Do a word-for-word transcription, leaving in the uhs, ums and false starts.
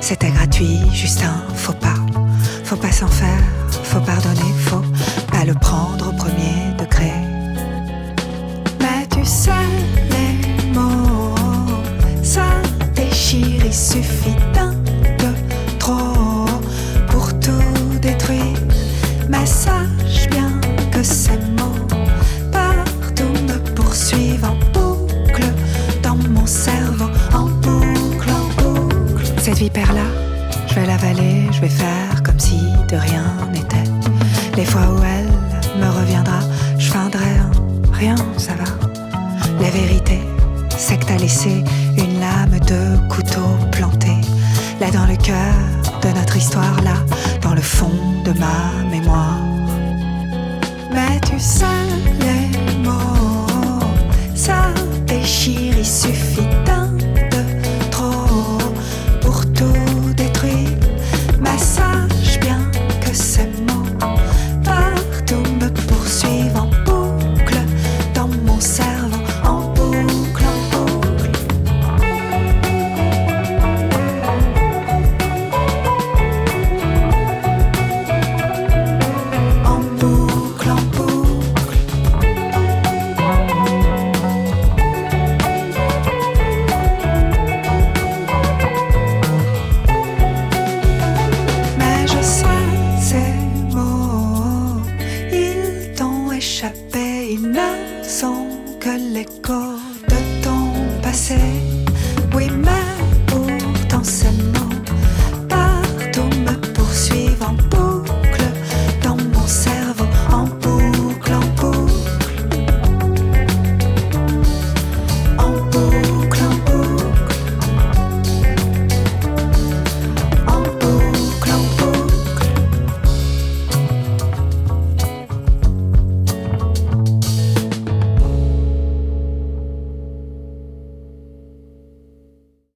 c'était gratuit, juste un faux pas. Faut pas s'en faire, faut pardonner, faut pas le prendre au premier degré. Mais tu sais, les mots, ça déchire, il suffit d'un peu trop pour tout détruire. Mais sache bien que ces mots partout me poursuivent en boucle dans mon cerveau, en boucle, en boucle. Cette vipère-là, je vais l'avaler, je vais faire comme si de rien n'était. Les fois où elle me reviendra, je feindrai un rien, ça va. La vérité, c'est que t'as laissé une lame de couteau plantée là dans le cœur de notre histoire, là dans le fond de ma mémoire. Mais tu sais, les mots, ça déchire, il suffit d'un de trop pour tout détruire. Mais sache bien que ces mots partout me poursuivent en boucle dans mon cerveau, en boucle, en boucle. En boucle, en boucle. Mais je sais, ces mots, ils t'ont échappé, ils ne sont que l'écho de ton passé. Oui, mais pourtant ces mots